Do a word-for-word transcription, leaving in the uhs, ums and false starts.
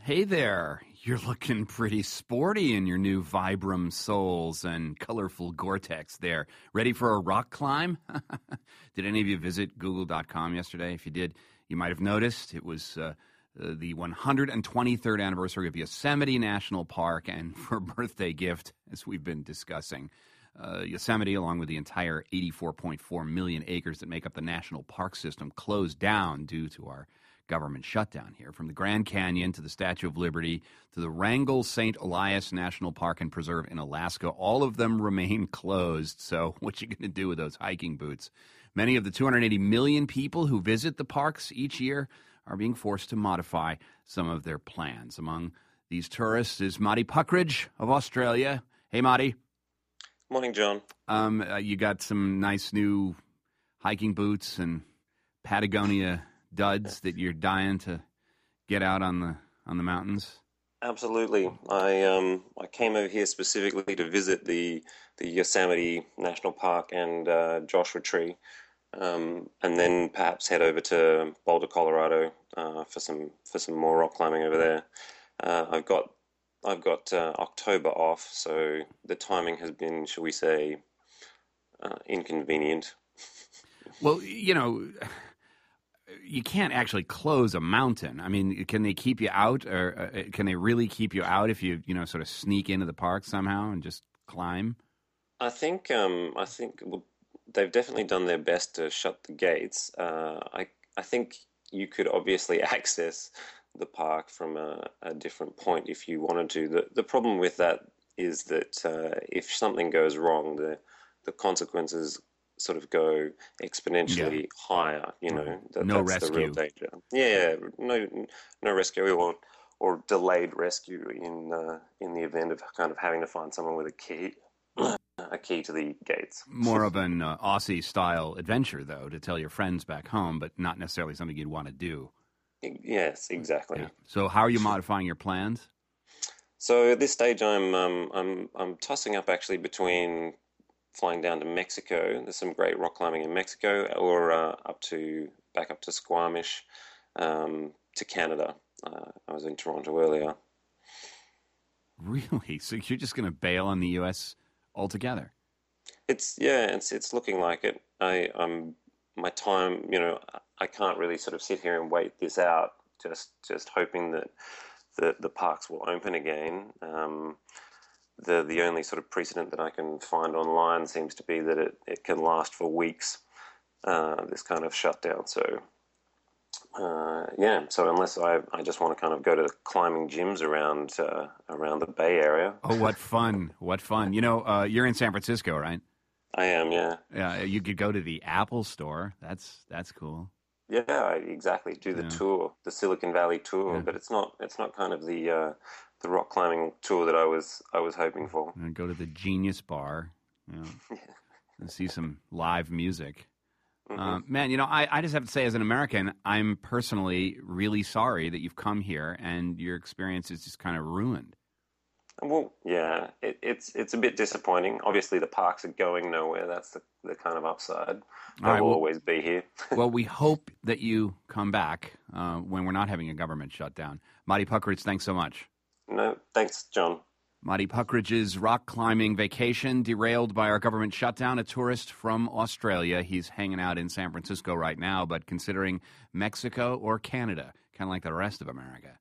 Hey there. You're looking pretty sporty in your new Vibram soles and colorful Gore-Tex there. Ready for a rock climb? Did any of you visit google dot com yesterday? If you did, you might have noticed it was uh, uh, the one hundred twenty-third anniversary of Yosemite National Park, and for a birthday gift, as we've been discussing, uh, Yosemite, along with the entire eighty-four point four million acres that make up the national park system, closed down due to our government shutdown here. From the Grand Canyon to the Statue of Liberty to the Wrangell Saint Elias National Park and Preserve in Alaska, all of them remain closed. So what you going to do with those hiking boots? Many of the two hundred eighty million people who visit the parks each year are being forced to modify some of their plans. Among these tourists is Marty Puckridge of Australia. Hey, Marty. Morning, John. Um, uh, you got some nice new hiking boots and Patagonia duds that you're dying to get out on the on the mountains? Absolutely. I um I came over here specifically to visit the the Yosemite National Park and uh, Joshua Tree, um, and then perhaps head over to Boulder, Colorado, uh, for some for some more rock climbing over there. Uh, I've got I've got uh, October off, so the timing has been, shall we say, uh, inconvenient. Well, you know, you can't actually close a mountain. I mean, can they keep you out, or uh, can they really keep you out if you, you know, sort of sneak into the park somehow and just climb? I think um, I think well, they've definitely done their best to shut the gates. Uh, I I think you could obviously access the park from a, a different point if you wanted to. The the problem with that is that uh, if something goes wrong, the the consequences sort of go exponentially yeah. higher, you know. That, no that's rescue. The real danger. Yeah, no, no rescue or or delayed rescue in uh, in the event of kind of having to find someone with a key, a key to the gates. More of an uh, Aussie style adventure, though, to tell your friends back home, but not necessarily something you'd want to do. Yes, exactly. Yeah. So, how are you modifying your plans? So at this stage, I'm um, I'm I'm tossing up actually between flying down to Mexico. There's some great rock climbing in Mexico, or uh, up to back up to Squamish, um, to Canada. Uh, I was in Toronto earlier. Really? So you're just going to bail on the U S altogether? It's yeah, it's it's looking like it. I I'm my time. You know, I can't really sort of sit here and wait this out. Just just hoping that the the parks will open again. Um, The the only sort of precedent that I can find online seems to be that it, it can last for weeks, uh, this kind of shutdown. So, uh, yeah, so unless I, I just want to kind of go to the climbing gyms around uh, around the Bay Area. Oh, what fun. What fun. You know, uh, you're in San Francisco, right? I am, yeah. Yeah, you could go to the Apple store. That's that's cool. Yeah, exactly. Do the yeah. tour, the Silicon Valley tour, yeah. but it's not it's not kind of the uh, the rock climbing tour that I was I was hoping for. And go to the Genius Bar, you know, and see some live music. Mm-hmm. Uh, man, you know, I, I just have to say, as an American, I'm personally really sorry that you've come here and your experience is just kind of ruined. Well, yeah, it, it's it's a bit disappointing. Obviously, the parks are going nowhere. That's the, the kind of upside. They right, will well, always be here. Well, we hope that you come back uh, when we're not having a government shutdown. Marty Puckridge, thanks so much. No, thanks, John. Marty Puckridge's rock climbing vacation derailed by our government shutdown. A tourist from Australia. He's hanging out in San Francisco right now, but considering Mexico or Canada, kind of like the rest of America.